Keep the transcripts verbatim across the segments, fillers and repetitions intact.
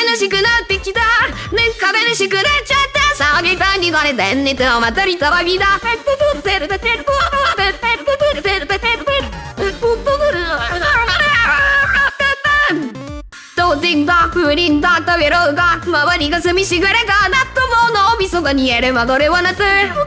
悲しくなってきた。ね悲しくなっちゃった。騒ぎたに言われてんねとまたりたわぎだ。当然だ不倫だ食べろうが周りが寂しがれがなっとも脳みそが煮えればどれはなって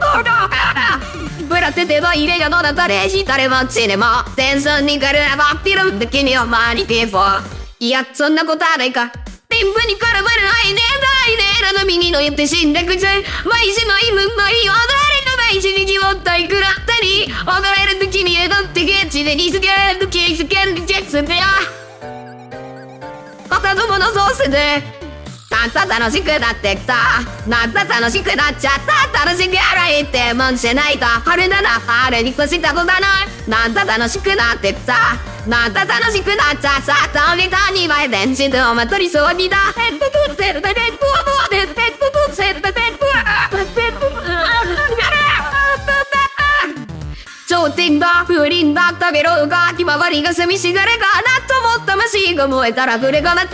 ブラテてば入れがのだたれしたればチネマテンションにからばってるだけにはマニティフォーいやそんなことはないか天部に絡まる愛ねえないねえらの右の言って死んでくちゃい毎日の犬のいい踊れの毎日に決まったいくらったり踊れる時に江戸って現地でリスケールキースケンリジェクスでや片友のソースでなんた楽しくなってきたなんた楽しくなっちゃった楽しくやらいってもんしないと春だな春に越したことだななんた楽しくなってきたなんた楽しくなっちゃった倒れたにまい電子でおまとりそうにだ頂点だ不倫だ食べろうがひまわりが寂しがれがなと思った魂が燃えたら触れがなって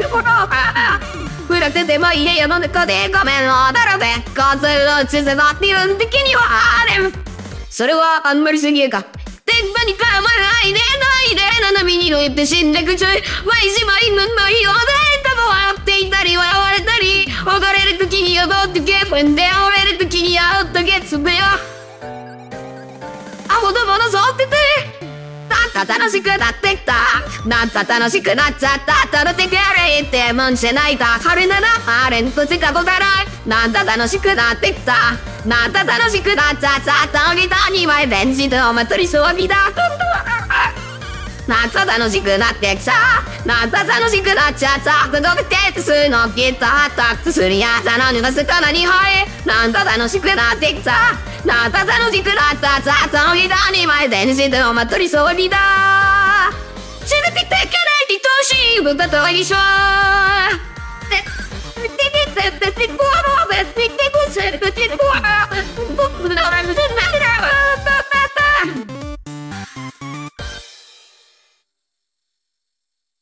触れてても家やの中で画面をだらべ風の地図だっていうん的にはあれそれはあんまりすぎるか天馬に絡まないでないで斜めにの言って死んでくちゃいわいしまいののい踊れたも笑っていたり笑われたり踊れる時に踊ってけふんで踊れる時にあおっとけつぶよあほどものそうっててなんか楽しくなってきたなんか楽しくなっちゃった楽しくやれってもんじゃないだ春ならあれんとしたことだななんか楽しくなってきたなんか楽しくなっちゃったギターには電池とおまとりそうぎだなんか楽しくなってきたなんか楽しくなっちゃった届けてすのギタータックするやつなのが魚に入りなんか楽しくなってきたなんか楽しくなったざっとギターには電池とおまとりそうぎだ死ぬててかないでとしい歌とは一緒てててててててててててててててててて